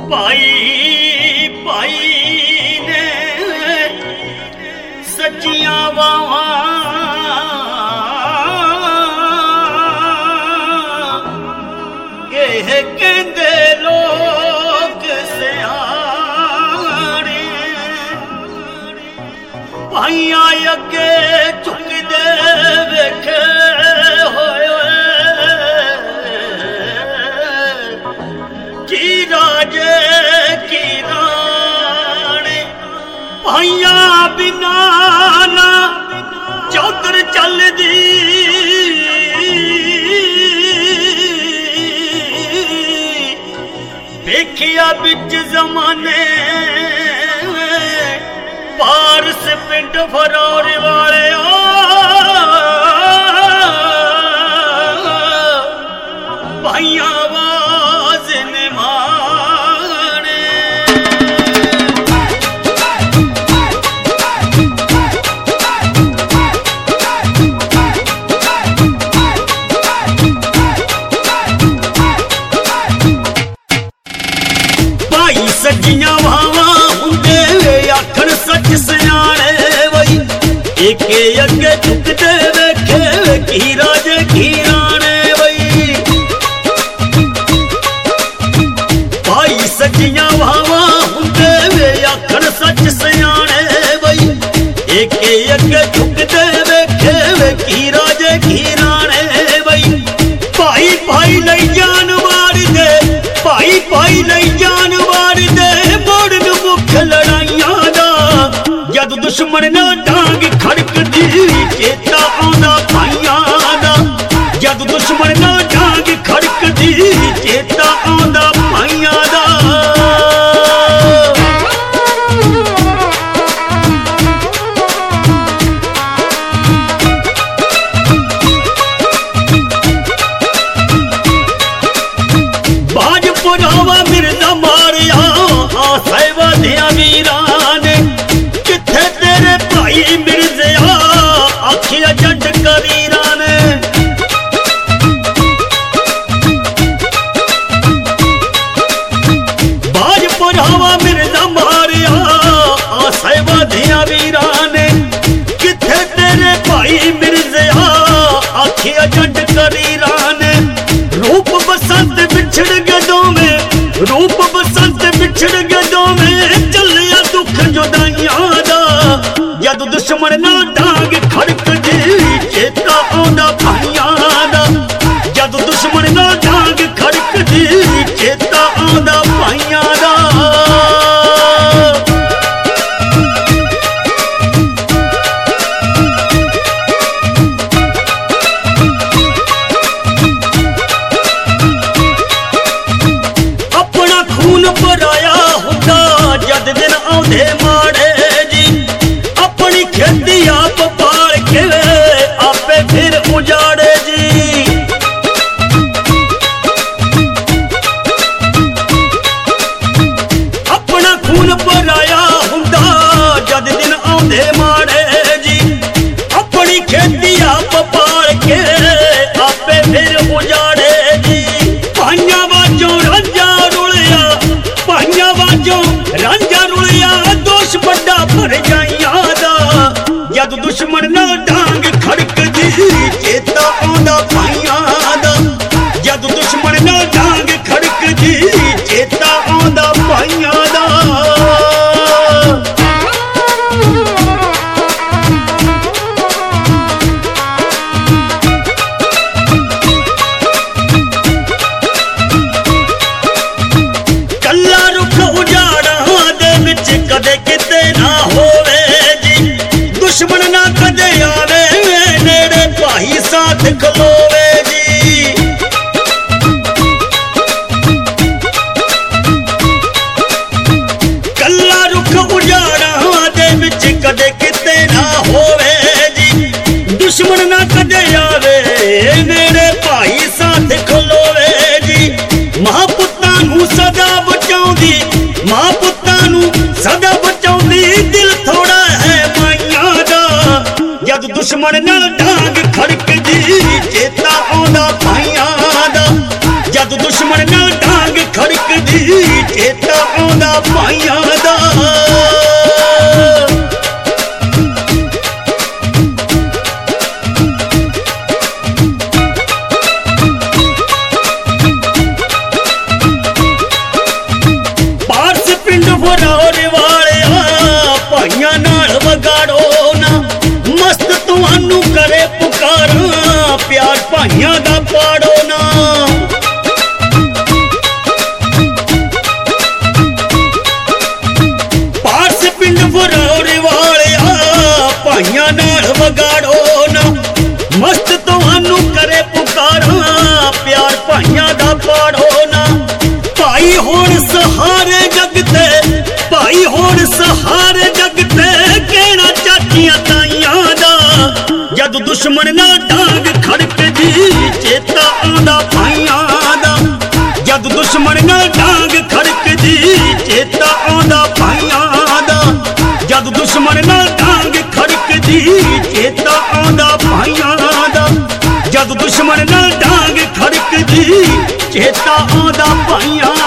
भाई भाई ने सच्चियां वावां ये कहंदे लोग सियाणे भाइयां अगे झुकदे वेखे होए की राजे की राणे भाइयां बिना ना चौधर चलदी देखिया बिच जमाने पारस पिंड फरौर वाले भाइयां आवाज ने माने भाई सज्जियां वावा हुंदे आखण सच सियाणे वई एक अगे झुकदे वेखे की राजे की राणे वई भाई सज्जियां वावा हुंदे आखण सच सियाणे वई एक अगे झुकदे वेखे की राजे की राणे वई भाई भाई नहीं जान वार दे भाई भाई नहीं जान वार दे मोड़न मुख लड़ाइयां दा जद दुश्मन ना डांग खड़कदी चेता आंदा भाइयां दा जद दुश्मन ना डांग खड़कदी चेता आंदा भाइयां दा बाजपुरावा मिर्जा मारिया आसैवा दिया वीराने किथे तेरे भाई मिर्जिया आखिया जट कबीरा ने बाजपुरावा मिर्जा मारिया आसैवा दिया वीराने किथे तेरे भाई मिर्जिया आखिया जट कबीरा ने रूप बसंत बिछड़ गदों में रूप बसंत बिछड़ गदों में चलिया दुख जुदाइयां दा जद दुश्मन ना डांग खड़कदी चेता आंदा भाइयां दा जद दुश्मन ना डांग खड़कदी चेता आंदा भाइयां दा पराया हुंदा जद दिन आउंदे माड़े जी अपनी खेती आप पाल के आपे फिर उजाड़े जी अपना खून पराया हुंदा जद दिन आउंदे माड़े जी अपनी खेती आप पाल के आपे फिर उजाड़े जी भाइयां बाजों रांझा रुलिया भाइयां बाजों रांझा रुलिया दोष बड़ा भर जाइयां दा जद दुश्मन ना डांग खड़कदी चेता आंदा भाइयां दा जद दुश्मन ना डांग खड़कदी चेता आंदा भाइयां दा कदे किते ना होवे जी दुश्मन ना कदे आवे नेड़े भाई साथ खलोवे जी कल्ला रुख उजाड़ा दे विच कदे किते ना होवे जी दुश्मन ना कदे आवे नेड़े भाई साथ खलोवे जी मां पुत्तां नूं सदा बचाउंदी मां पुत्तां नूं सदा बचाउंदी दिल थोड़ा है माइयां दा जद दुश्मन नाल डांग खड़कदी चेता आंदा भाइयां दा जद दुश्मन नाल डांग खड़कदी चेता ਭਾਈਆਂ ਦਾ। ਪਾਰਸ ਪਿੰਡ ਫਰੌਰ ਵਾਲਿਆ ਭਾਈਆਂ ਨਾਲ ਵਿਗਾੜੋ ਨਾ, ਮਸਤ ਤੁਹਾਨੂੰ ਕਰੇ ਪੁਕਾਰਾਂ ਪਿਆਰ ਭਾਈਆਂ ਦਾ ਪਾੜੋ ਨਾ। ਪਾਰਸ ਪਿੰਡ ਫਰੌਰ ਵਾਲਿਆ ਭਾਈਆਂ ਨਾਲ ਵਿਗਾੜੋ ਨਾ, ਮਸਤ ਤੁਹਾਨੂੰ ਕਰੇ ਪੁਕਾਰਾਂ ਪਿਆਰ ਭਾਈਆਂ ਦਾ ਪਾੜੋ ਨਾ। ਭਾਈ ਹੁਣ ਸਹਾਰੇ ਜਗ ਤੇ, ਭਾਈ ਹੁਣ ਸਹਾਰੇ ਜਗ ਤੇ ਕਹਿਣਾ ਚਾਚੀਆਂ ਤਾਈਆਂ ਦਾ। ਜਦ ਦੁਸ਼ਮਣ ਨਾਲ ਡਾਂਗ ਖੜਕਦੀ ਚੇਤਾ ਆਉਂਦਾ ਭਾਈਆਂ ਦਾ। ਜਦ ਦੁਸ਼ਮਣ ਨਾਲ ਡਾਂਗ ਖੜਕਦੀ ਚੇਤਾ ਆਉਂਦਾ ਭਾਈਆਂ ਦਾ। ਜਦ ਦੁਸ਼ਮਣ ਨਾਲ ਡਾਂਗ ਖੜਕਦੀ ਚੇਤਾ ਆਉਂਦਾ ਭਾਈਆਂ ਦਾ। ਜਦ ਦੁਸ਼ਮਣ ਨਾਲ ਡਾਂਗ ਖੜਕਦੀ ਚੇਤਾ ਆਉਂਦਾ ਭਾਈਆਂ